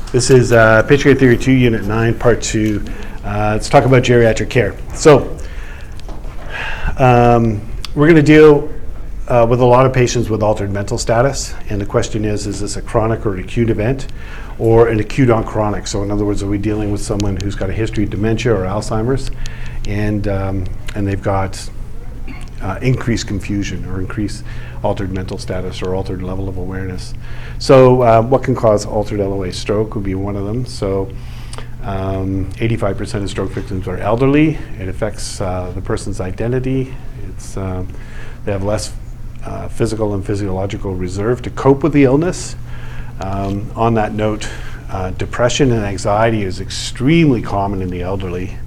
This is Patient Care Theory 2, Unit 9, Part 2. Let's talk about geriatric care. So, we're going to deal with a lot of patients with altered mental status, and the question is this a chronic or an acute event, or an acute on chronic? So in other words, are we dealing with someone who's got a history of dementia or Alzheimer's, and they've got increased confusion or increased altered mental status or altered level of awareness? So what can cause altered LOA? Stroke would be one of them. So 85% of stroke victims are elderly. It affects the person's identity. They have less physical and physiological reserve to cope with the illness. On that note, depression and anxiety is extremely common in the elderly.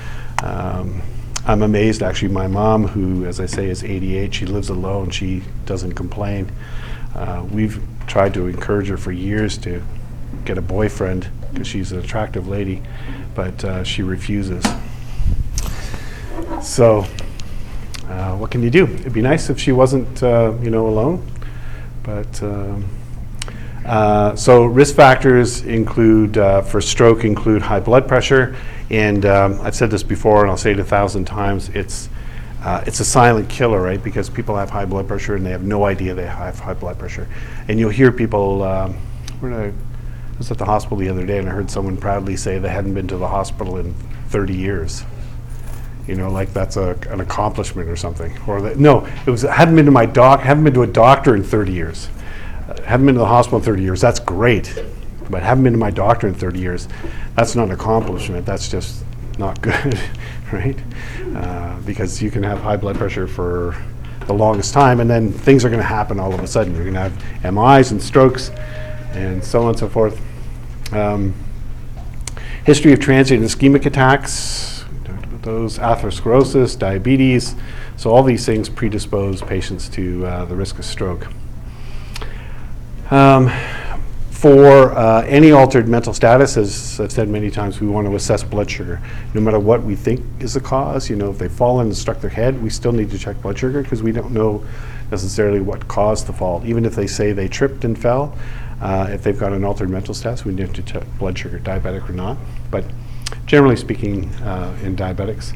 I'm amazed, actually. My mom, who, as I say, is 88, she lives alone. She doesn't complain. We've tried to encourage her for years to get a boyfriend because she's an attractive lady, but she refuses. So what can you do? It'd be nice if she wasn't, alone. But so risk factors include, for stroke, include high blood pressure. And I've said this before, and I'll say it 1,000 times. It's a silent killer, right? Because people have high blood pressure and they have no idea they have high blood pressure. And you'll hear people. I was at the hospital the other day, and I heard someone proudly say they hadn't been to the hospital in 30 years. Like that's an accomplishment or something. Or hadn't been to a doctor in 30 years. Haven't been to the hospital in 30 years. That's great. But haven't been to my doctor in 30 years. That's not an accomplishment. That's just not good, right? Because you can have high blood pressure for the longest time, and then things are going to happen all of a sudden. You're going to have MIs and strokes, and so on and so forth. History of transient ischemic attacks, those atherosclerosis, diabetes. So all these things predispose patients to the risk of stroke. For any altered mental status, as I've said many times, we want to assess blood sugar. No matter what we think is the cause, if they've fallen and struck their head, we still need to check blood sugar because we don't know necessarily what caused the fall. Even if they say they tripped and fell, if they've got an altered mental status, we need to check blood sugar, diabetic or not. But generally speaking, in diabetics,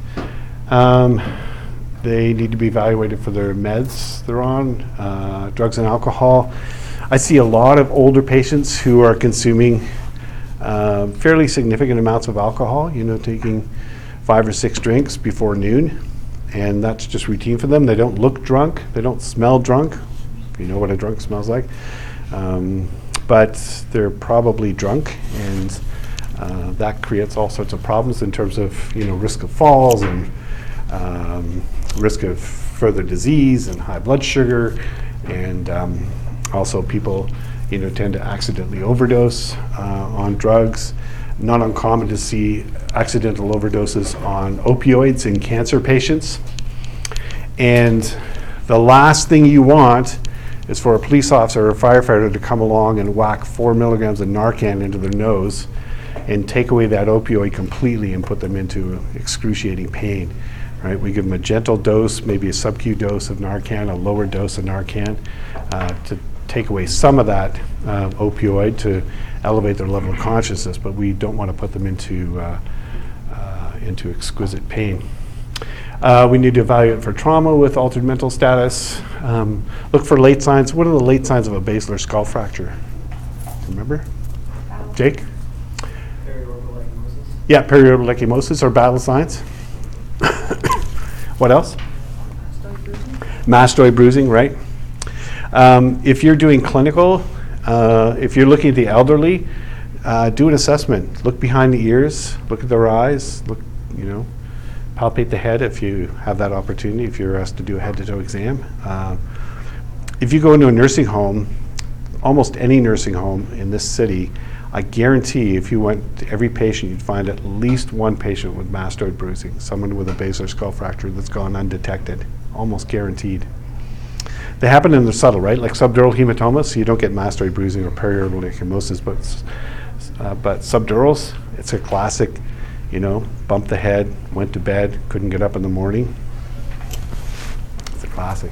they need to be evaluated for their meds they're on, drugs and alcohol. I see a lot of older patients who are consuming fairly significant amounts of alcohol, taking 5 or 6 drinks before noon, and that's just routine for them. They don't look drunk, they don't smell drunk, if you know what a drunk smells like, but they're probably drunk, and that creates all sorts of problems in terms of risk of falls and risk of further disease and high blood sugar, and also people tend to accidentally overdose on drugs. Not uncommon to see accidental overdoses on opioids in cancer patients. And the last thing you want is for a police officer or a firefighter to come along and whack 4 milligrams of Narcan into their nose and take away that opioid completely and put them into excruciating pain. Right? We give them a gentle dose, maybe a sub-Q dose of Narcan, a lower dose of Narcan, to take away some of that opioid to elevate their level of consciousness, but we don't want to put them into exquisite pain. We need to evaluate for trauma with altered mental status. Look for late signs. What are the late signs of a basilar skull fracture? Remember? Jake? Periorbital ecchymosis. Yeah, periorbital ecchymosis are battle signs. What else? Mastoid bruising, right? If you're doing clinical, if you're looking at the elderly, do an assessment. Look behind the ears, look at their eyes, palpate the head if you have that opportunity, if you're asked to do a head-to-toe exam. If you go into a nursing home, almost any nursing home in this city, I guarantee if you went to every patient, you'd find at least one patient with mastoid bruising, someone with a basilar skull fracture that's gone undetected, almost guaranteed. They happen and they're subtle, right? Like subdural hematomas, so you don't get mastoid bruising or periorbital ecchymosis, but subdurals, it's a classic, bumped the head, went to bed, couldn't get up in the morning. It's a classic.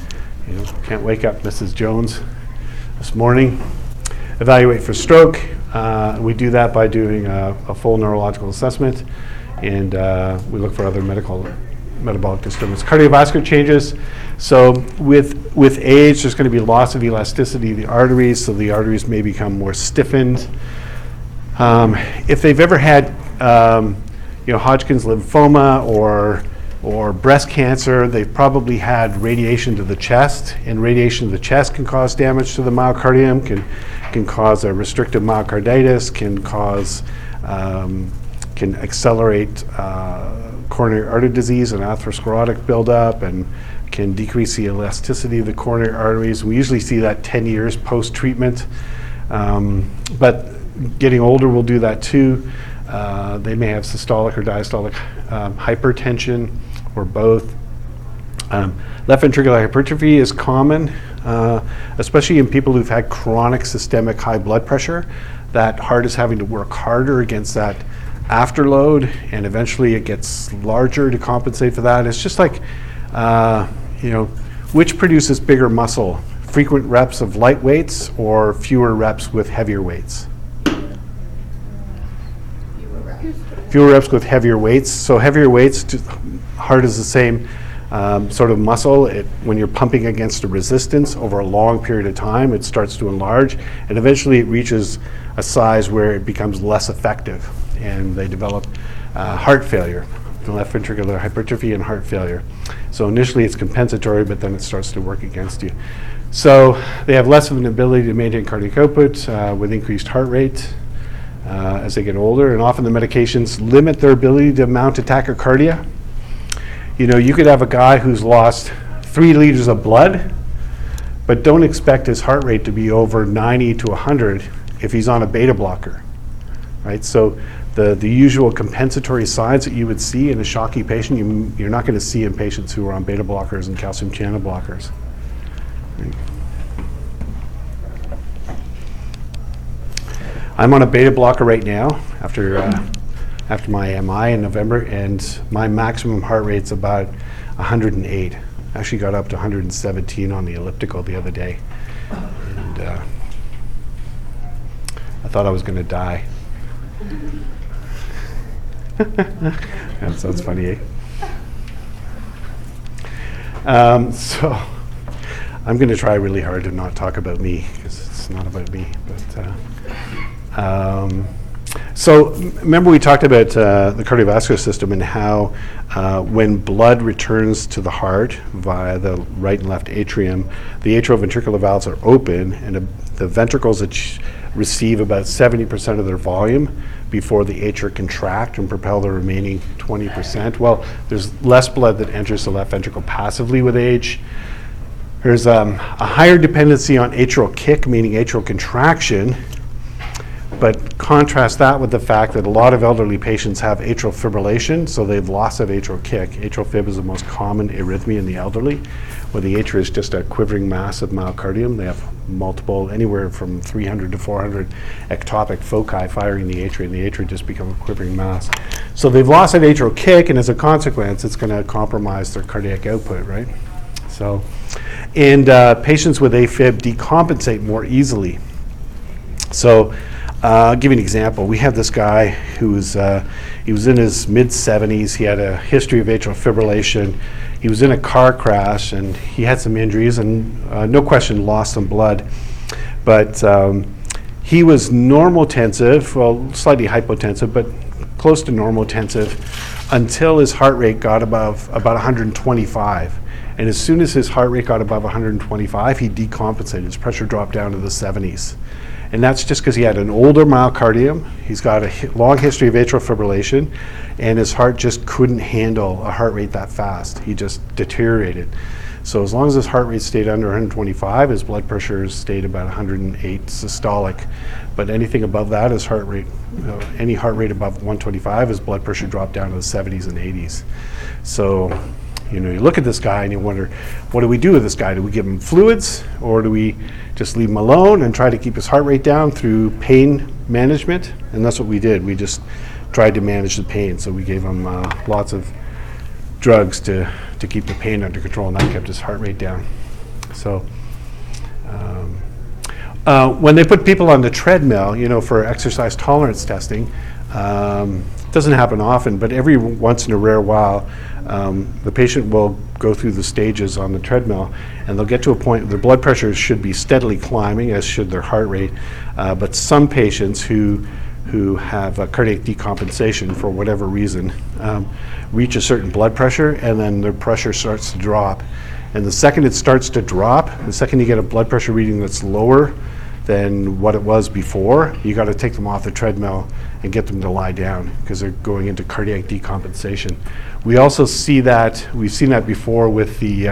Can't wake up Mrs. Jones this morning. Evaluate for stroke. We do that by doing a full neurological assessment, and we look for other metabolic disturbance. Cardiovascular changes. So with age, there's going to be loss of elasticity of the arteries, so the arteries may become more stiffened. If they've ever had Hodgkin's lymphoma or breast cancer, they've probably had radiation to the chest, and radiation to the chest can cause damage to the myocardium, can cause a restrictive myocarditis, can accelerate coronary artery disease and atherosclerotic buildup, and can decrease the elasticity of the coronary arteries. We usually see that 10 years post-treatment, but getting older will do that too. They may have systolic or diastolic hypertension, or both. Left ventricular hypertrophy is common, especially in people who've had chronic systemic high blood pressure. That heart is having to work harder against that afterload, and eventually it gets larger to compensate for that. It's just like, which produces bigger muscle? Frequent reps of light weights or fewer reps with heavier weights? Fewer reps with heavier weights. So heavier weights, heart is the same sort of muscle. When you're pumping against a resistance over a long period of time, it starts to enlarge, and eventually it reaches a size where it becomes less effective, and they develop heart failure, left ventricular hypertrophy and heart failure. So initially it's compensatory, but then it starts to work against you. So they have less of an ability to maintain cardiac output with increased heart rate as they get older, and often the medications limit their ability to mount a tachycardia. You could have a guy who's lost 3 liters of blood, but don't expect his heart rate to be over 90 to 100 if he's on a beta blocker, right? So the usual compensatory signs that you would see in a shocky patient, you're not going to see in patients who are on beta blockers and calcium channel blockers. Right. I'm on a beta blocker right now after my MI in November, and my maximum heart rate's about 108. Actually got up to 117 on the elliptical the other day, and I thought I was going to die. That sounds funny, eh? So I'm going to try really hard to not talk about me, because it's not about me. So remember we talked about the cardiovascular system and how when blood returns to the heart via the right and left atrium, the atrioventricular valves are open, and the ventricles receive about 70% of their volume before the atria contract and propel the remaining 20%. Well, there's less blood that enters the left ventricle passively with age. There's a higher dependency on atrial kick, meaning atrial contraction, but contrast that with the fact that a lot of elderly patients have atrial fibrillation, so they've lost that atrial kick. Atrial fib is the most common arrhythmia in the elderly, where the atria is just a quivering mass of myocardium. They have multiple, anywhere from 300 to 400 ectopic foci firing the atria, and the atria just become a quivering mass. So they've lost that atrial kick, and as a consequence, it's going to compromise their cardiac output, right? So, and patients with AFib decompensate more easily. So, I'll give you an example. We have this guy who was he was in his mid-70s. He had a history of atrial fibrillation. He was in a car crash, and he had some injuries, and no question lost some blood. But he was normotensive, well, slightly hypotensive, but close to normotensive, until his heart rate got above about 125. And as soon as his heart rate got above 125, he decompensated. His pressure dropped down to the 70s. And that's just because he had an older myocardium. He's got a long history of atrial fibrillation, and his heart just couldn't handle a heart rate that fast. He just deteriorated. So as long as his heart rate stayed under 125, his blood pressure stayed about 108 systolic. But anything above that, his heart rate, any heart rate above 125, his blood pressure dropped down to the 70s and 80s. So, you look at this guy and you wonder, what do we do with this guy? Do we give him fluids, or do we just leave him alone and try to keep his heart rate down through pain management? And that's what we did. We just tried to manage the pain. So we gave him lots of drugs to keep the pain under control, and that kept his heart rate down. So When they put people on the treadmill, for exercise tolerance testing, doesn't happen often, but every once in a rare while, the patient will go through the stages on the treadmill, and they'll get to a point where their blood pressure should be steadily climbing, as should their heart rate. But some patients who have cardiac decompensation for whatever reason reach a certain blood pressure, and then their pressure starts to drop. And the second it starts to drop, the second you get a blood pressure reading that's lower than what it was before, you got to take them off the treadmill and get them to lie down, because they're going into cardiac decompensation. We also see that, we've seen that before with the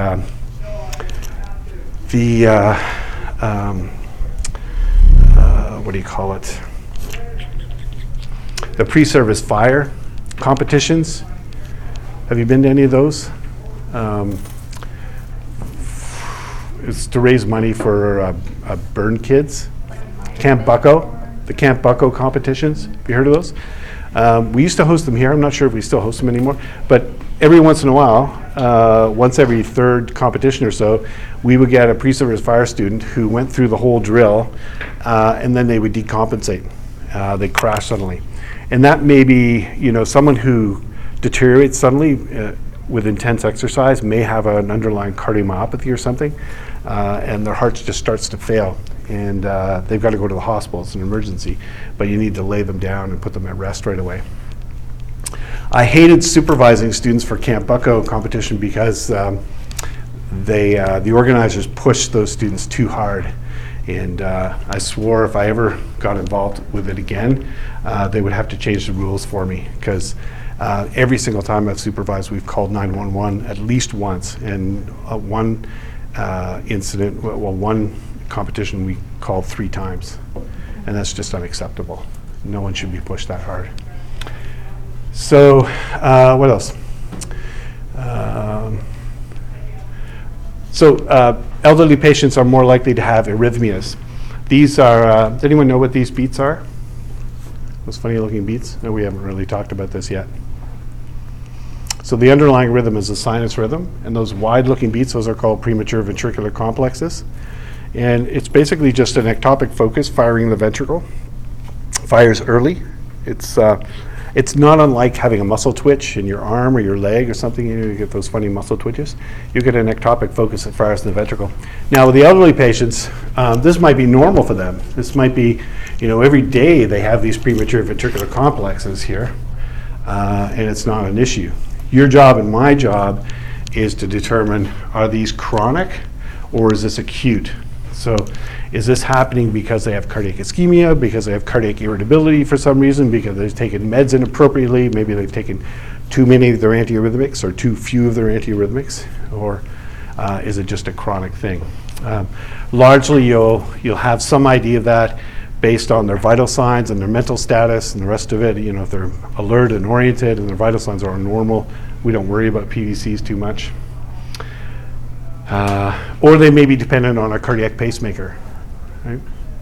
what do you call it? The pre-service fire competitions. Have you been to any of those? It's to raise money for burn kids. Camp Bucko, the Camp Bucko competitions. Have you heard of those? We used to host them here. I'm not sure if we still host them anymore. But every once in a while, once every third competition or so, we would get a pre-service fire student who went through the whole drill, and then they would decompensate. They'd crash suddenly. And that may be, someone who deteriorates suddenly with intense exercise may have an underlying cardiomyopathy or something, and their heart just starts to fail, and they've got to go to the hospital. It's an emergency, but you need to lay them down and put them at rest right away. I hated supervising students for Camp Bucko competition because the organizers pushed those students too hard, and I swore if I ever got involved with it again, they would have to change the rules for me, because every single time I've supervised, we've called 911 at least once, and one one competition we called 3 times, and that's just unacceptable. No one should be pushed that hard. So what else? Elderly patients are more likely to have arrhythmias. These are, does anyone know what these beats are? Those funny looking beats? No, we haven't really talked about this yet. So the underlying rhythm is a sinus rhythm, and those wide looking beats, those are called premature ventricular complexes. And it's basically just an ectopic focus firing the ventricle. Fires early. It's not unlike having a muscle twitch in your arm or your leg or something. You get those funny muscle twitches. You get an ectopic focus that fires in the ventricle. Now with the elderly patients, this might be normal for them. This might be, every day they have these premature ventricular complexes here, and it's not an issue. Your job and my job is to determine, are these chronic or is this acute? So is this happening because they have cardiac ischemia, because they have cardiac irritability for some reason, because they've taken meds inappropriately, maybe they've taken too many of their antiarrhythmics or too few of their antiarrhythmics, or is it just a chronic thing? Largely you'll have some idea of that based on their vital signs and their mental status and the rest of it. If they're alert and oriented and their vital signs are normal, we don't worry about PVCs too much. Or they may be dependent on a cardiac pacemaker, right?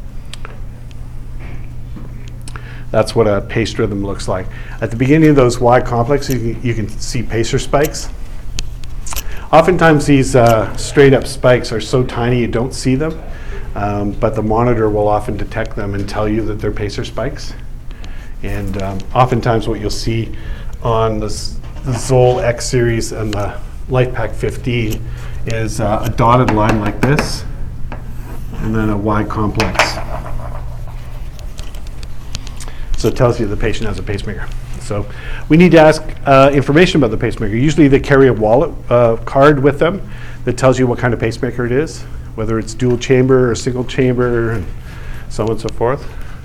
That's what a paced rhythm looks like. At the beginning of those wide complexes, you can see pacer spikes. Oftentimes these straight up spikes are so tiny you don't see them, but the monitor will often detect them and tell you that they're pacer spikes. And oftentimes what you'll see on the Zoll X series and the LifePak 15 is a dotted line like this, and then a wide complex. So it tells you the patient has a pacemaker. So we need to ask information about the pacemaker. Usually they carry a wallet card with them that tells you what kind of pacemaker it is, whether it's dual chamber or single chamber, and so on and so forth.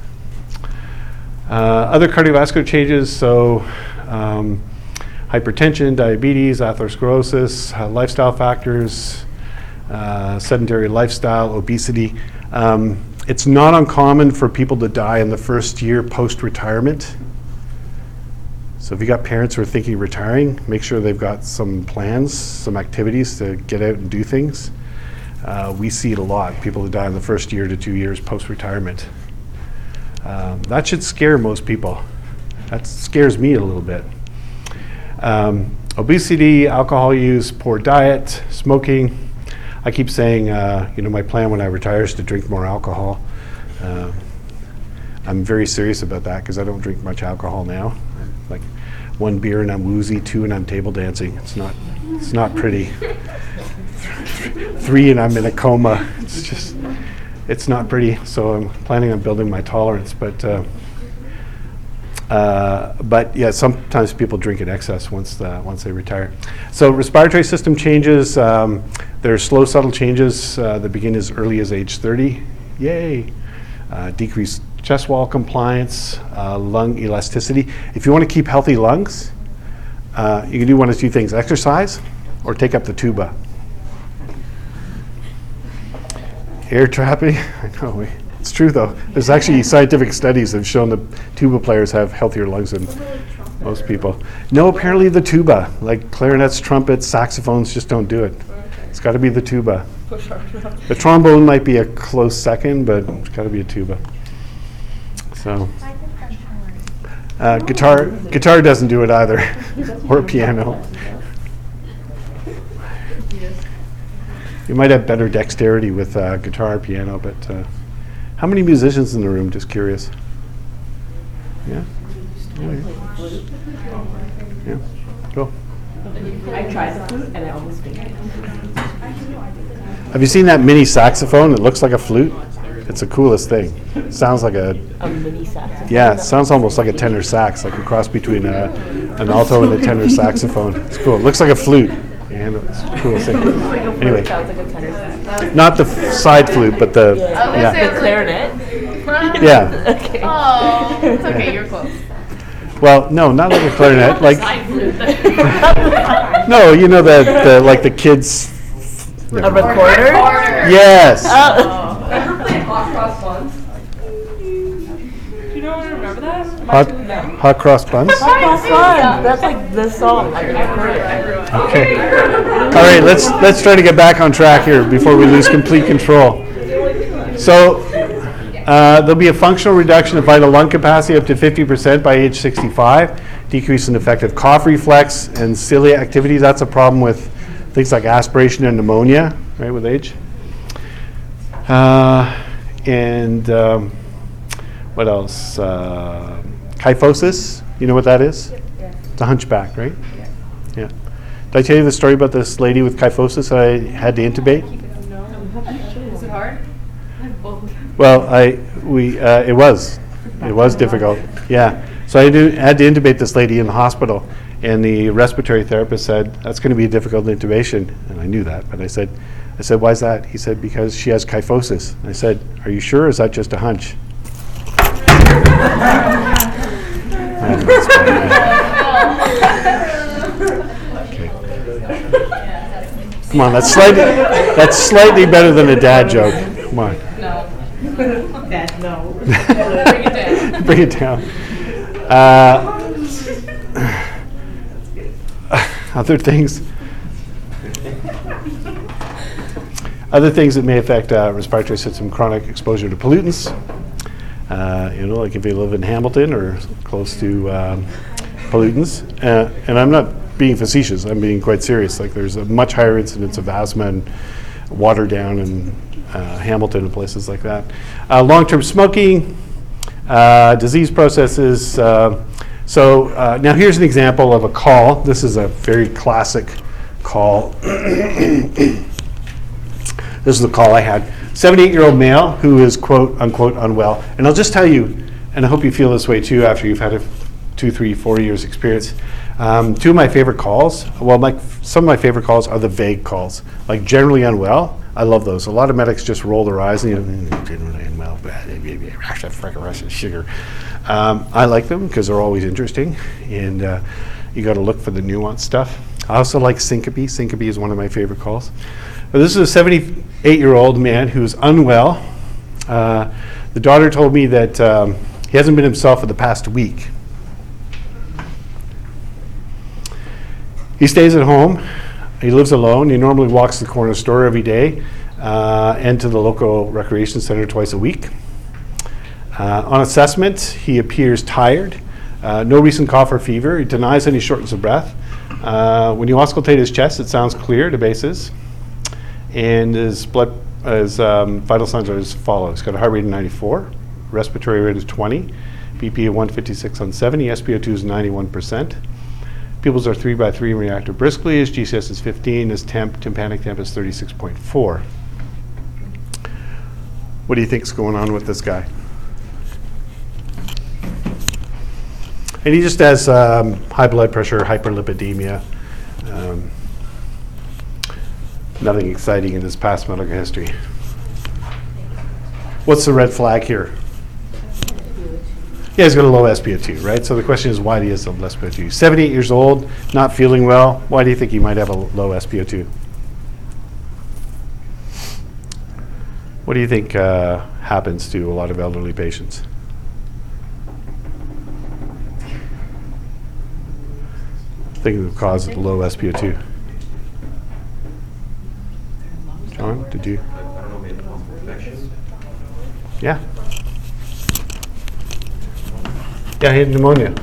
Other cardiovascular changes, so hypertension, diabetes, atherosclerosis, lifestyle factors, sedentary lifestyle, obesity. It's not uncommon for people to die in the first year post-retirement. So if you got parents who are thinking of retiring, make sure they've got some plans, some activities to get out and do things. We see it a lot, people who die in the first year to 2 years post-retirement. That should scare most people. That scares me a little bit. Obesity, alcohol use, poor diet, smoking. I keep saying, my plan when I retire is to drink more alcohol. I'm very serious about that because I don't drink much alcohol now. Like 1 beer and I'm woozy, 2 and I'm table dancing. It's not pretty. 3 and I'm in a coma. It's not pretty. So I'm planning on building my tolerance, but yeah, sometimes people drink in excess once they retire. So respiratory system changes. There are slow, subtle changes that begin as early as age 30. Yay! Decreased chest wall compliance, lung elasticity. If you want to keep healthy lungs, you can do one of 2 things: exercise or take up the tuba. Air trapping. I know. It's true, though. There's actually scientific studies that have shown that tuba players have healthier lungs than most people. No, apparently the tuba, like clarinets, trumpets, saxophones, just don't do it. It's got to be the tuba. The trombone might be a close second, but it's got to be a tuba. So, guitar doesn't do it either, or piano. You might have better dexterity with guitar or piano, but how many musicians in the room? Just curious. Yeah? Yeah, cool. I tried the flute and I almost fainted. Have you seen that mini saxophone? It looks like a flute. It's the coolest thing. It sounds like a mini saxophone. Yeah, it sounds almost like a tenor sax, like a cross between an alto and a tenor saxophone. It's cool. It looks like a flute. And it's the coolest thing. Anyway, Sounds like a tenor sax. not the side flute, but the The clarinet. yeah. Okay. Oh, it's okay, you're close. Well, no, not like a clarinet. Like Side flute. no, you know the like the kids. A recorder? Yes. Ever played hot cross buns? You don't remember that? Hot cross buns. That's like the song. I've heard it. Okay. All right, let's try to get back on track here before we lose complete control. So there'll be a functional reduction of vital lung capacity up to 50% by age 65, decrease in effective cough reflex and cilia activity. That's a problem with things like aspiration and pneumonia, right, with age. What else? Kyphosis, you know what that is? Yeah. It's a hunchback, right? Yeah. Did I tell you the story about this lady with kyphosis I had to intubate? Is it hard? Well, it was difficult. Yeah. So I had to intubate this lady in the hospital, and the respiratory therapist said, that's going to be a difficult intubation. And I knew that, but I said, why is that? He said, because she has kyphosis. And I said, are you sure, or is that just a hunch? Okay. Come on, that's slightly better than a dad joke. Come on. No. Dad, no. Bring it down. Bring it down. Other things that may affect respiratory system: chronic exposure to pollutants. Like if you live in Hamilton or close to pollutants. And I'm not being facetious, I'm being quite serious. Like there's a much higher incidence of asthma and water down in Hamilton and places like that. Long-term smoking, disease processes. Now here's an example of a call. This is a very classic call. This is the call I had. 78-year-old male who is quote unquote unwell. And I'll just tell you, and I hope you feel this way too after you've had 2, 3, 4 years experience. 2 of my favorite calls, some of my favorite calls are the vague calls, like generally unwell. I love those. A lot of medics just roll their eyes and generally unwell, Russian sugar. I like them because they're always interesting, and you got to look for the nuanced stuff. I also like syncope. Syncope is one of my favorite calls. But this is a 78-year-old man who's unwell. The daughter told me that he hasn't been himself for the past week. He stays at home. He lives alone. He normally walks to the corner store every day and to the local recreation center twice a week. On assessment, he appears tired. No recent cough or fever. He denies any shortness of breath. When you auscultate his chest, it sounds clear to bases. And his blood vital signs are as follows. He's got a heart rate of 94, respiratory rate is 20, BP of 156 on 70, SpO2 is 91%. Pupils are 3x3 and reactive briskly. His GCS is 15. His tympanic temp is 36.4. What do you think's going on with this guy? And he just has high blood pressure, hyperlipidemia. Nothing exciting in his past medical history. What's the red flag here? Yeah, he's got a low SpO2, right? So the question is, why do he have low SpO2? 78 years old, not feeling well. Why do you think he might have a low SpO2? What do you think happens to a lot of elderly patients? Think of the cause of the low SpO2. John, did you? I don't know, maybe possible infection? Yeah. Yeah, he had pneumonia.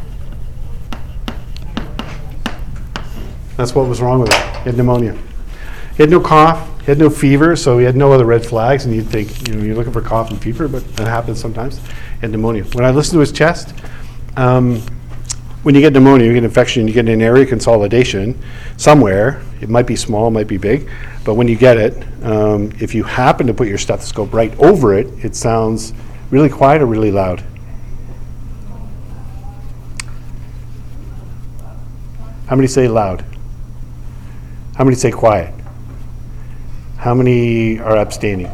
That's what was wrong with him. He had pneumonia. He had no cough, he had no fever, so he had no other red flags, and you'd think, you're looking for cough and fever, but that happens sometimes. He had pneumonia. When I listened to his chest, when you get pneumonia, you get infection, you get an area consolidation somewhere. It might be small, it might be big, but when you get it, if you happen to put your stethoscope right over it, it sounds really quiet or really loud. How many say loud? How many say quiet? How many are abstaining?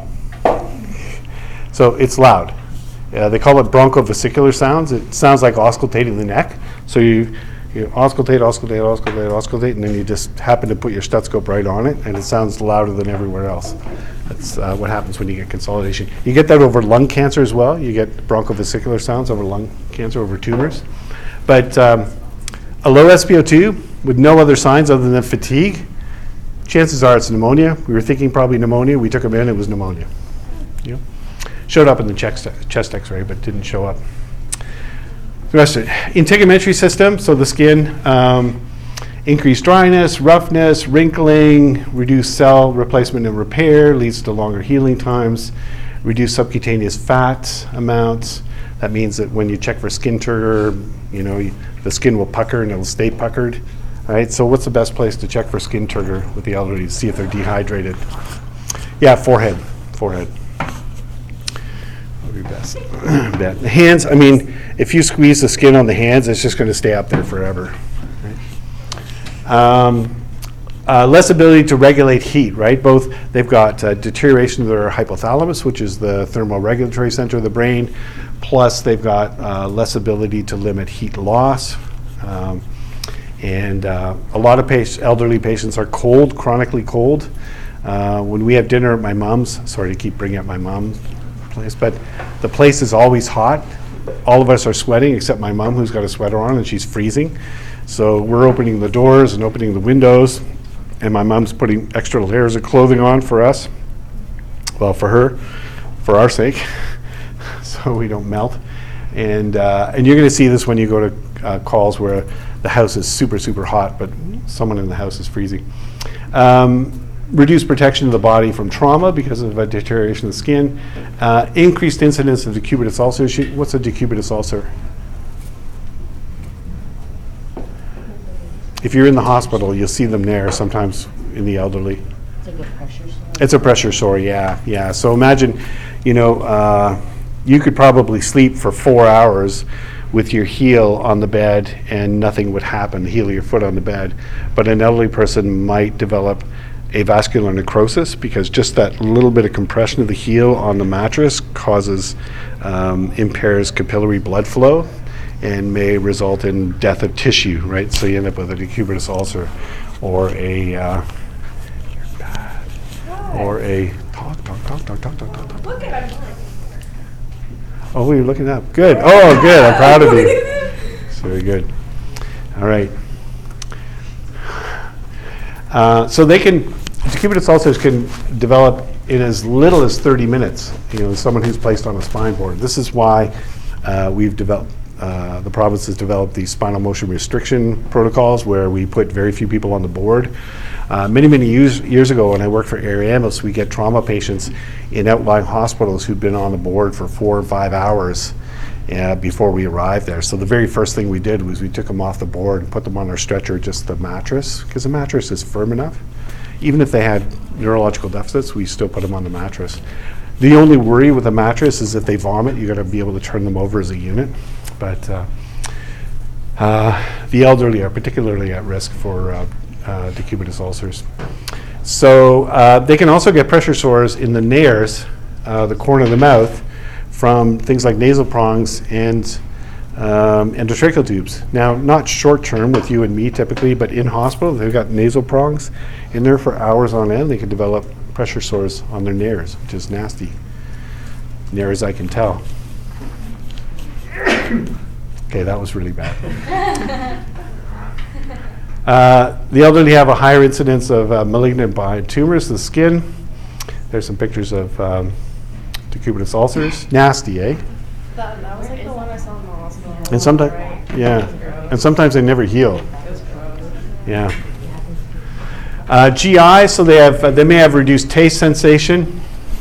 So it's loud. They call it bronchovesicular sounds. It sounds like auscultating the neck. So you auscultate, and then you just happen to put your stethoscope right on it, and it sounds louder than everywhere else. That's what happens when you get consolidation. You get that over lung cancer as well. You get bronchovesicular sounds over lung cancer, over tumors. But a low SpO2 with no other signs other than fatigue, chances are it's pneumonia. We were thinking probably pneumonia. We took him in, it was pneumonia. Yeah. Showed up in the chest x-ray, but didn't show up. The rest of it. Integumentary system, so the skin, increased dryness, roughness, wrinkling, reduced cell replacement and repair, leads to longer healing times, reduced subcutaneous fat amounts. That means that when you check for skin turgor, the skin will pucker and it'll stay puckered. All right, so what's the best place to check for skin turgor with the elderly to see if they're dehydrated? Yeah, forehead. Would be best. The hands, if you squeeze the skin on the hands, it's just going to stay up there forever. Right? Less ability to regulate heat, right? Both, they've got deterioration of their hypothalamus, which is the thermoregulatory center of the brain, plus they've got less ability to limit heat loss. And a lot of elderly patients are cold, chronically cold. When we have dinner at my mom's, sorry to keep bringing up my mom's place, but the place is always hot. All of us are sweating except my mom, who's got a sweater on and she's freezing. So we're opening the doors and opening the windows, and my mom's putting extra layers of clothing on for us. Well, for her, for our sake, so we don't melt. And you're going to see this when you go to calls where the house is super, super hot, but someone in the house is freezing. Reduced protection of the body from trauma because of a deterioration of the skin. Increased incidence of decubitus ulcer. What's a decubitus ulcer? If you're in the hospital, you'll see them there sometimes in the elderly. It's like a pressure sore. It's a pressure sore, yeah. So imagine, you could probably sleep for 4 hours with your heel on the bed and nothing would happen, the heel of your foot on the bed. But an elderly person might develop avascular necrosis because just that little bit of compression of the heel on the mattress impairs capillary blood flow and may result in death of tissue, right? So you end up with a decubitus ulcer or talk. Look at him. Oh, you're looking up. Good. Oh, good. I'm proud of you. It's very good. All right. So decubitus ulcers can develop in as little as 30 minutes, someone who's placed on a spine board. This is why we've developed the province has developed these spinal motion restriction protocols where we put very few people on the board. Many years ago when I worked for Air Ambulance, we get trauma patients in outlying hospitals who'd been on the board for 4 or 5 hours before we arrived there. So the very first thing we did was we took them off the board and put them on our stretcher, just the mattress, because the mattress is firm enough. Even if they had neurological deficits, we still put them on the mattress. The only worry with a mattress is if they vomit, you got to be able to turn them over as a unit. But the elderly are particularly at risk for decubitus ulcers. So they can also get pressure sores in the nares, the corner of the mouth, from things like nasal prongs and endotracheal tubes. Now, not short term with you and me typically, but in hospital, they've got nasal prongs in there for hours on end. They can develop pressure sores on their nares, which is nasty. Near as I can tell. Okay, that was really bad. The elderly have a higher incidence of malignant bile tumors, the skin. There's some pictures of decubitus ulcers. Nasty, eh? That was like the one I saw in the hospital. And sometimes, yeah, and sometimes they never heal. It was gross. Yeah. GI, so they may have reduced taste sensation.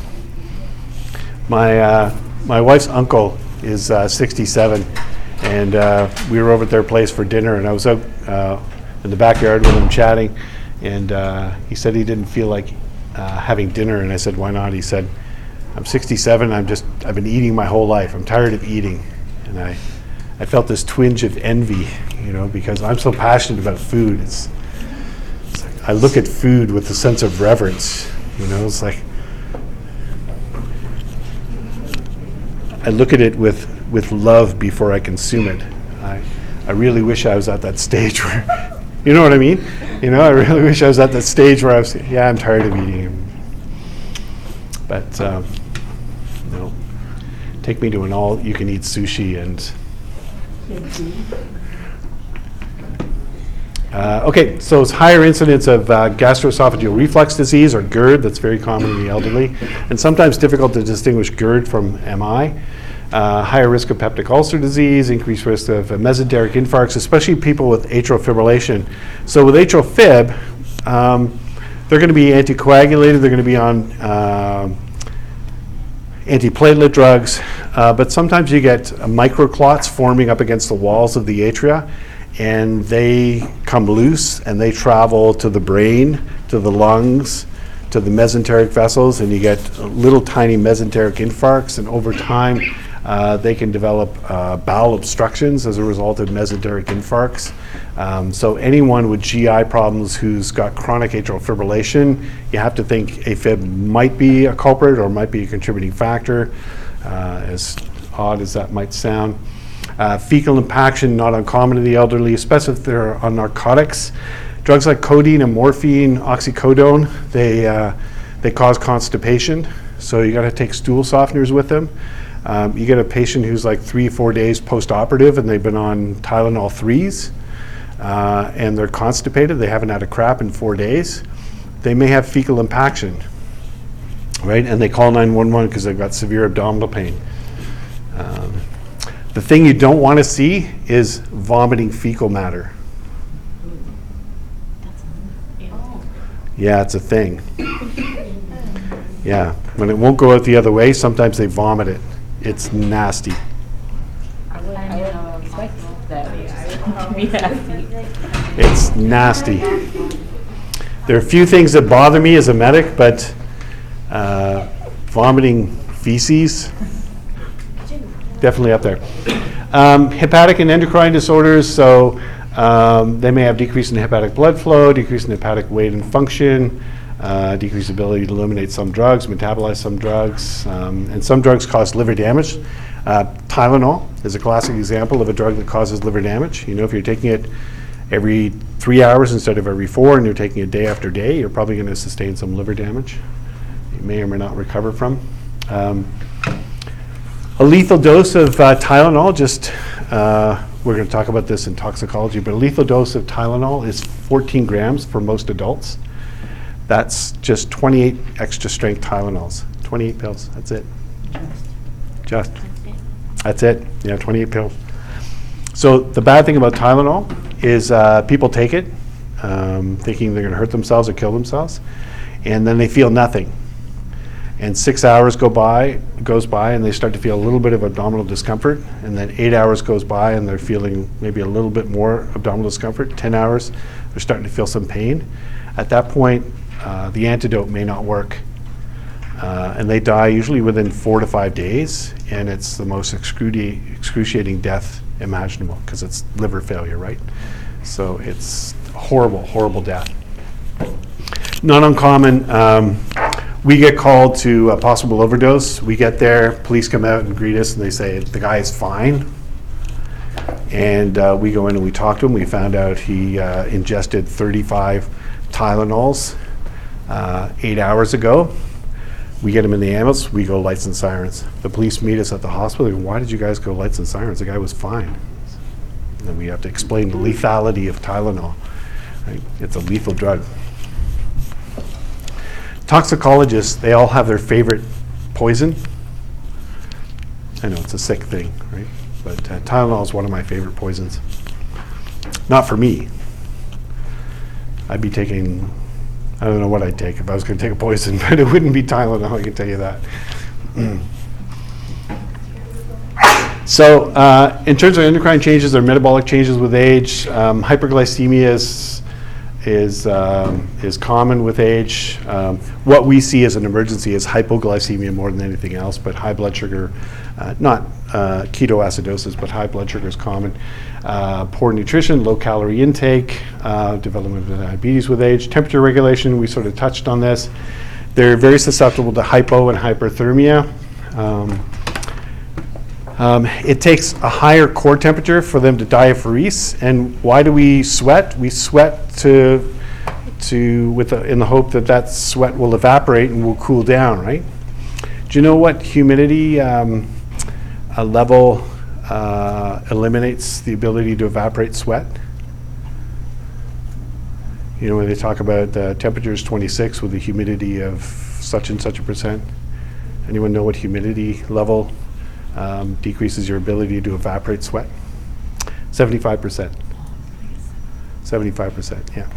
My wife's uncle is 67, and we were over at their place for dinner, and I was out in the backyard with him chatting, and he said he didn't feel like having dinner, and I said, why not? He said, I'm 67, I've been eating my whole life. I'm tired of eating. And I felt this twinge of envy, because I'm so passionate about food. It's like I look at food with a sense of reverence, it's like I look at it with love before I consume it. I really wish I was at that stage where, you know what I mean? I really wish I was at that stage where I'm tired of eating. But no, take me to an all-you-can-eat sushi and. Okay, so it's higher incidence of gastroesophageal reflux disease, or GERD. That's very common in the elderly, and sometimes difficult to distinguish GERD from MI. Higher risk of peptic ulcer disease, increased risk of mesenteric infarcts, especially people with atrial fibrillation. So with atrial fib, they're going to be anticoagulated. They're going to be on antiplatelet drugs, but sometimes you get microclots forming up against the walls of the atria, and they come loose and they travel to the brain, to the lungs, to the mesenteric vessels, and you get little tiny mesenteric infarcts, and over time they can develop bowel obstructions as a result of mesenteric infarcts. So anyone with GI problems who's got chronic atrial fibrillation, you have to think AFib might be a culprit or might be a contributing factor, as odd as that might sound. Fecal impaction, not uncommon in the elderly, especially if they're on narcotics. Drugs like codeine and morphine, oxycodone, they cause constipation, so you got to take stool softeners with them. You get a patient who's like 3-4 days post-operative and they've been on Tylenol 3s, and they're constipated, they haven't had a crap in 4 days. They may have fecal impaction, right? And they call 911 because they've got severe abdominal pain. The thing you don't want to see is vomiting fecal matter. Yeah, it's a thing. Yeah, when it won't go out the other way, sometimes they vomit it. It's nasty. I would expect that to be nasty. It's nasty. There are a few things that bother me as a medic, but vomiting feces, definitely up there. Hepatic and endocrine disorders, so they may have decrease in hepatic blood flow, decrease in hepatic weight and function, decreased ability to eliminate some drugs, metabolize some drugs, and some drugs cause liver damage. Tylenol is a classic example of a drug that causes liver damage. If you're taking it every 3 hours instead of every 4, and you're taking it day after day, you're probably going to sustain some liver damage you may or may not recover from. A lethal dose of Tylenol, we're going to talk about this in toxicology, but a lethal dose of Tylenol is 14 grams for most adults. That's just 28 extra strength Tylenols, 28 pills, that's it. That's it, yeah, 28 pills. So the bad thing about Tylenol is people take it thinking they're going to hurt themselves or kill themselves, and then they feel nothing. And 6 hours goes by and they start to feel a little bit of abdominal discomfort, and then 8 hours goes by and they're feeling maybe a little bit more abdominal discomfort. 10 hours, they're starting to feel some pain. At that point, the antidote may not work. And they die usually within 4 to 5 days, and it's the most excruciating death imaginable because it's liver failure, right? So it's horrible, horrible death. Not uncommon. We get called to a possible overdose. We get there, police come out and greet us, and they say the guy is fine. And we go in and we talk to him. We found out he ingested 35 Tylenols 8 hours ago. We get him in the ambulance, we go lights and sirens. The police meet us at the hospital. They go, why did you guys go lights and sirens? The guy was fine. And then we have to explain the lethality of Tylenol. Right? It's a lethal drug. Toxicologists, they all have their favorite poison. I know it's a sick thing, right? But Tylenol is one of my favorite poisons. Not for me. I'd be taking, I don't know what I'd take if I was going to take a poison, but it wouldn't be Tylenol, I can tell you that. So in terms of endocrine changes or metabolic changes with age, hyperglycemia is common with age. What we see as an emergency is hypoglycemia more than anything else, but high blood sugar, not ketoacidosis, but high blood sugar is common. Poor nutrition, low calorie intake, development of diabetes with age. Temperature regulation, we sort of touched on this. They're very susceptible to hypo and hyperthermia. It takes a higher core temperature for them to diaphoresis. And why do we sweat? We sweat in the hope that that sweat will evaporate and will cool down, right? Do you know what humidity level eliminates the ability to evaporate sweat? You know, when they talk about temperature is 26 with a humidity of such and such a percent. Anyone know what humidity level decreases your ability to evaporate sweat? 75%. 75%, yeah.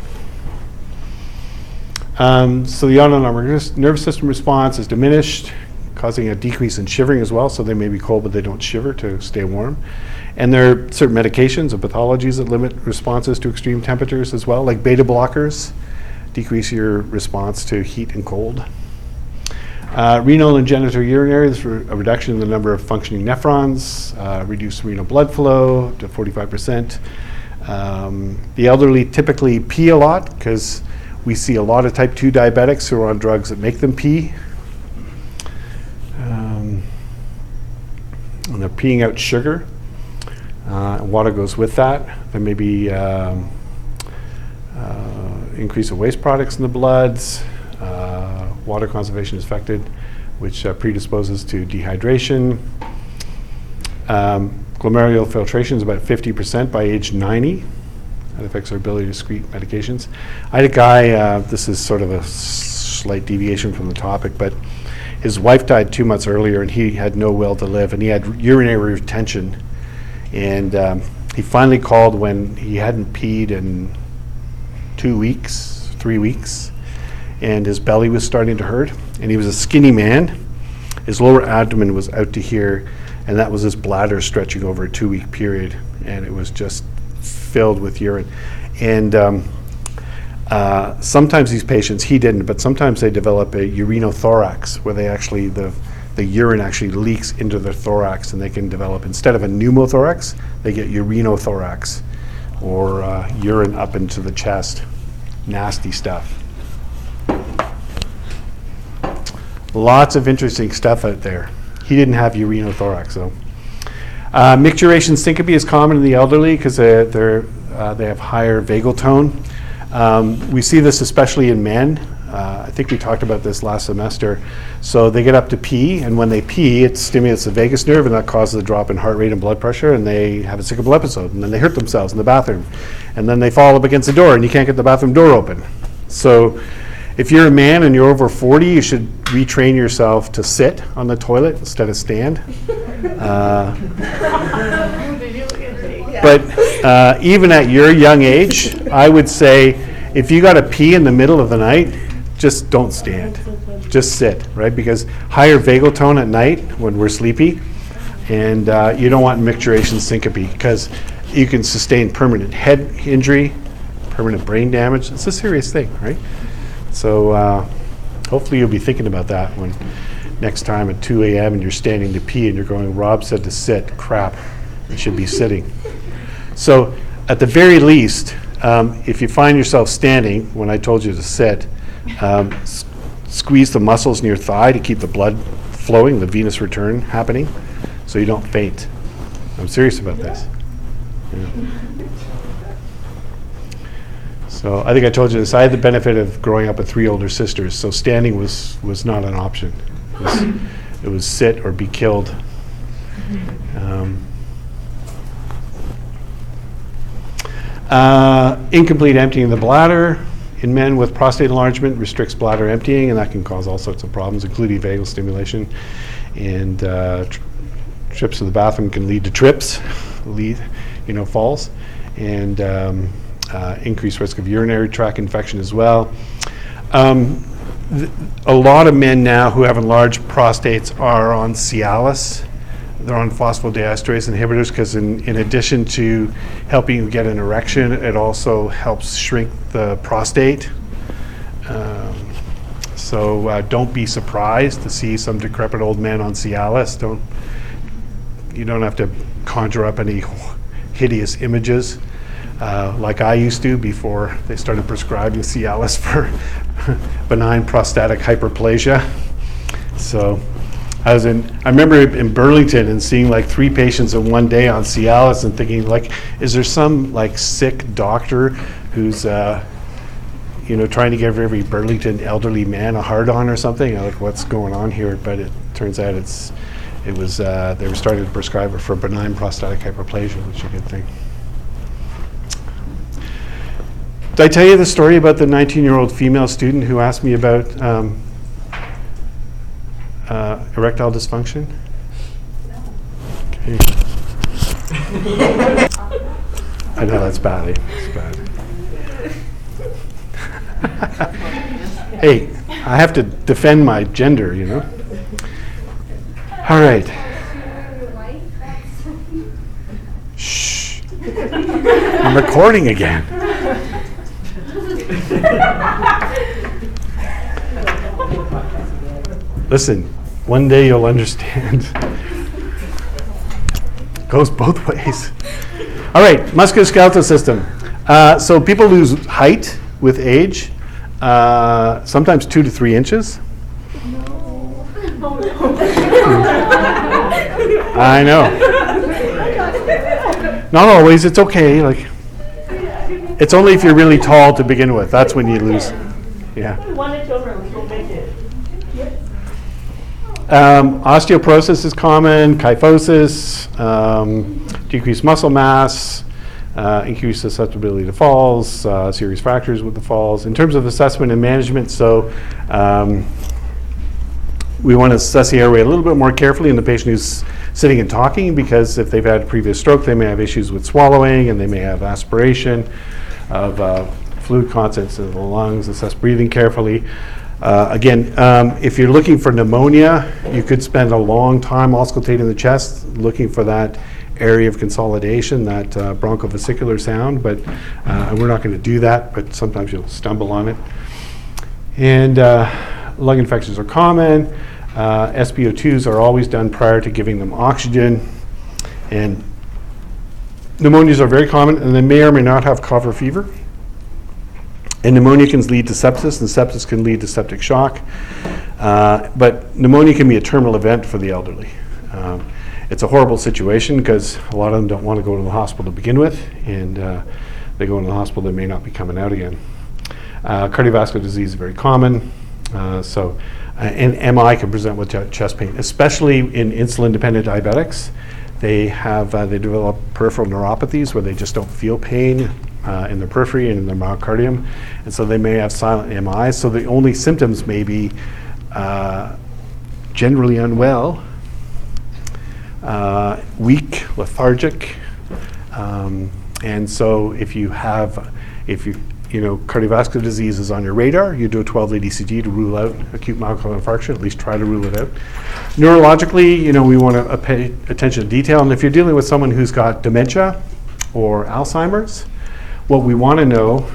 So the autonomic nervous system response is diminished, causing a decrease in shivering as well. So they may be cold, but they don't shiver to stay warm. And there are certain medications and pathologies that limit responses to extreme temperatures as well, like beta blockers decrease your response to heat and cold. Renal and genitourinary, there's a reduction in the number of functioning nephrons, reduced renal blood flow to 45%. The elderly typically pee a lot because we see a lot of type 2 diabetics who are on drugs that make them pee. And they're peeing out sugar. And water goes with that. There may be increase of waste products in the bloods. Water conservation is affected, which predisposes to dehydration. Glomerular filtration is about 50% by age 90. That affects our ability to excrete medications. I had a guy, this is sort of a slight deviation from the topic, but his wife died 2 months earlier and he had no will to live, and he had urinary retention. And he finally called when he hadn't peed in 2 weeks, 3 weeks, and his belly was starting to hurt. And he was a skinny man. His lower abdomen was out to here, and that was his bladder stretching over a 2-week period, and it was just filled with urine. And sometimes these patients, he didn't, but sometimes they develop a urinothorax, where they actually, the urine actually leaks into their thorax, and they can develop, instead of a pneumothorax, they get urinothorax, or urine up into the chest. Nasty stuff. Lots of interesting stuff out there. He didn't have urinothorax, though. Micturition syncope is common in the elderly because they have higher vagal tone. We see this especially in men. I think we talked about this last semester. So they get up to pee, and when they pee, it stimulates the vagus nerve, and that causes a drop in heart rate and blood pressure, and they have a syncopal episode, and then they hurt themselves in the bathroom. And then they fall up against the door, and you can't get the bathroom door open. So if you're a man and you're over 40, you should retrain yourself to sit on the toilet instead of stand. But even at your young age, I would say if you got to pee in the middle of the night, just don't stand. Just sit, right? Because higher vagal tone at night when we're sleepy, and you don't want micturition syncope because you can sustain permanent head injury, permanent brain damage. It's a serious thing, right? So hopefully you'll be thinking about that when next time at 2 a.m. and you're standing to pee and you're going, Rob said to sit. Crap, you should be sitting. So at the very least, if you find yourself standing when I told you to sit, squeeze the muscles in your thigh to keep the blood flowing, the venous return happening, so you don't faint. I'm serious about this. Yeah. So I think I told you this. I had the benefit of growing up with 3 older sisters, so standing was not an option. It was sit or be killed. Incomplete emptying of the bladder in men with prostate enlargement restricts bladder emptying, and that can cause all sorts of problems, including vagal stimulation. And trips to the bathroom can lead to trips, falls, and increased risk of urinary tract infection as well. A lot of men now who have enlarged prostates are on Cialis. They're on phosphodiesterase inhibitors because in addition to helping you get an erection, it also helps shrink the prostate. So don't be surprised to see some decrepit old men on Cialis. You don't have to conjure up any hideous images like I used to before they started prescribing Cialis for benign prostatic hyperplasia. So I remember in Burlington and seeing like 3 patients in one day on Cialis and thinking like, is there some like sick doctor who's trying to give every Burlington elderly man a hard-on or something? Like, what's going on here? But it turns out they were starting to prescribe it for benign prostatic hyperplasia, which is a good thing. Did I tell you the story about the 19-year-old female student who asked me about erectile dysfunction? Okay. I know that's bad. It's bad. Hey, I have to defend my gender, All right. Shh. I'm recording again. Listen, one day you'll understand. Goes both ways. All right, musculoskeletal system. So people lose height with age, sometimes 2 to 3 inches. I know. Not always. It's okay. It's only if you're really tall to begin with. That's when you lose. Yeah. Osteoporosis is common, kyphosis, decreased muscle mass, increased susceptibility to falls, serious fractures with the falls. In terms of assessment and management, so we want to assess the airway a little bit more carefully in the patient who's sitting and talking, because if they've had a previous stroke, they may have issues with swallowing, and they may have aspiration of fluid contents in the lungs. Assess breathing carefully. Again, if you're looking for pneumonia, you could spend a long time auscultating the chest, looking for that area of consolidation, that bronchovesicular sound, but we're not going to do that, but sometimes you'll stumble on it. And lung infections are common. SpO2s are always done prior to giving them oxygen. And pneumonias are very common, and they may or may not have cough or fever. And pneumonia can lead to sepsis, and sepsis can lead to septic shock. But pneumonia can be a terminal event for the elderly. It's a horrible situation because a lot of them don't want to go to the hospital to begin with, and they go into the hospital, they may not be coming out again. Cardiovascular disease is very common. And MI can present with chest pain, especially in insulin-dependent diabetics. They develop peripheral neuropathies where they just don't feel pain in their periphery and in their myocardium, and so they may have silent MI. So the only symptoms may be generally unwell, weak, lethargic, And so if you cardiovascular disease is on your radar, you do a 12-lead ECG to rule out acute myocardial infarction, at least try to rule it out. Neurologically, we want to pay attention to detail. And if you're dealing with someone who's got dementia or Alzheimer's, what we want to know,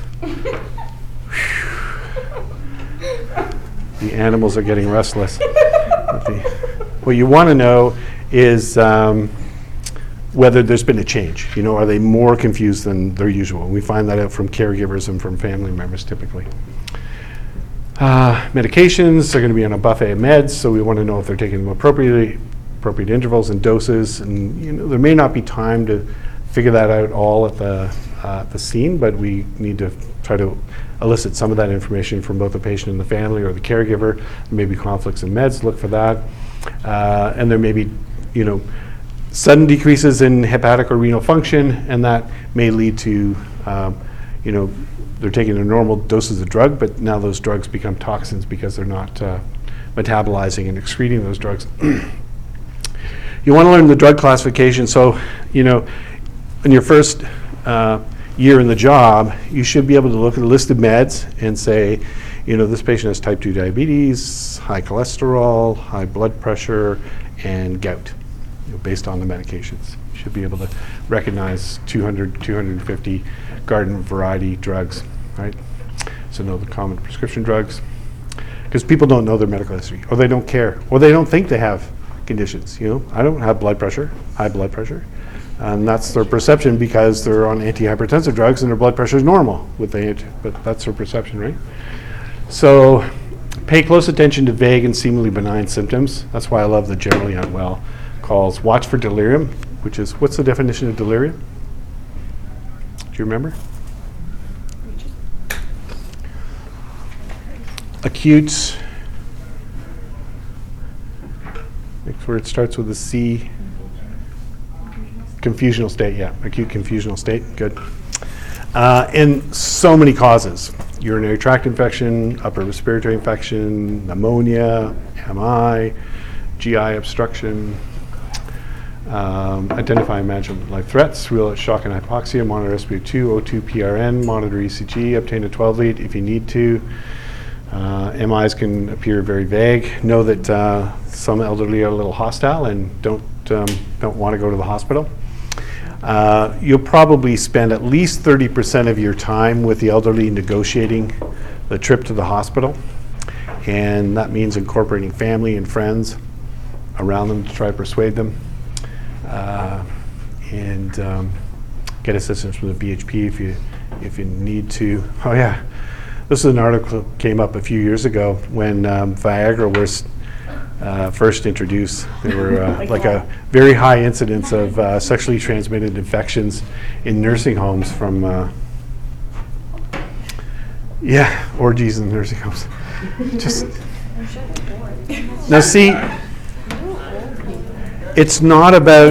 the animals are getting restless. What you want to know is whether there's been a change. Are they more confused than their usual? We find that out from caregivers and from family members typically. Medications are going to be on a buffet of meds, so we want to know if they're taking them appropriate intervals and doses. And there may not be time to figure that out all at the scene, but we need to try to elicit some of that information from both the patient and the family or the caregiver. There may be conflicts in meds, look for that. And there may be, sudden decreases in hepatic or renal function, and that may lead to, they're taking their normal doses of drug, but now those drugs become toxins because they're not metabolizing and excreting those drugs. You want to learn the drug classification. So, in your first year in the job, you should be able to look at a list of meds and say, this patient has type 2 diabetes, high cholesterol, high blood pressure, and gout. Based on the medications. You should be able to recognize 200, 250 garden variety drugs, right? So know the common prescription drugs. Because people don't know their medical history, or they don't care, or they don't think they have conditions. I don't have blood pressure, high blood pressure. And that's their perception because they're on antihypertensive drugs and their blood pressure is normal but that's their perception, right? So pay close attention to vague and seemingly benign symptoms. That's why I love the generally unwell calls. Watch for delirium, which is, what's the definition of delirium? Do you remember? Acute, next word starts with a C. Confusional state, yeah, acute confusional state, good. And so many causes: urinary tract infection, upper respiratory infection, pneumonia, MI, GI obstruction. Identify and manage life threats, rule out shock and hypoxia, monitor SpO2, O2, PRN, monitor ECG, obtain a 12-lead if you need to. MIs can appear very vague. Know that some elderly are a little hostile and don't want to go to the hospital. You'll probably spend at least 30% of your time with the elderly negotiating the trip to the hospital, and that means incorporating family and friends around them to try to persuade them. And get assistance from the VHP if you need to. Oh yeah, this is an article that came up a few years ago when Viagra was first introduced. There were a very high incidence of sexually transmitted infections in nursing homes from orgies in nursing homes. Just now see. It's not about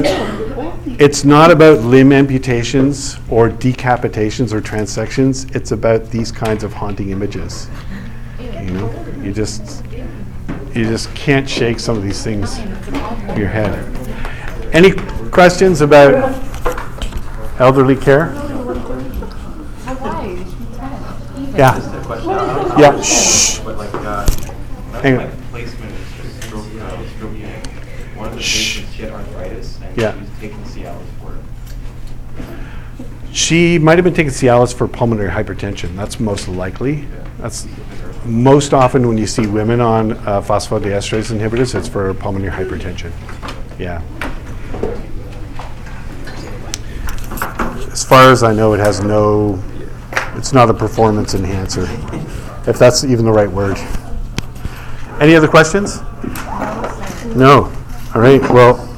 limb amputations or decapitations or transections. It's about these kinds of haunting images. You just can't shake some of these things in your head. Any questions about elderly care? Yeah. Yeah. Shh. Hang on. Placement is just stroke unit. One of the patients, she had arthritis, and Yeah. she was taking Cialis for it. She might have been taking Cialis for pulmonary hypertension. That's most likely. That's most often when you see women on phosphodiesterase inhibitors, it's for pulmonary hypertension. Yeah. As far as I know, it's not a performance enhancer, if that's even the right word. Any other questions? No. All right, well.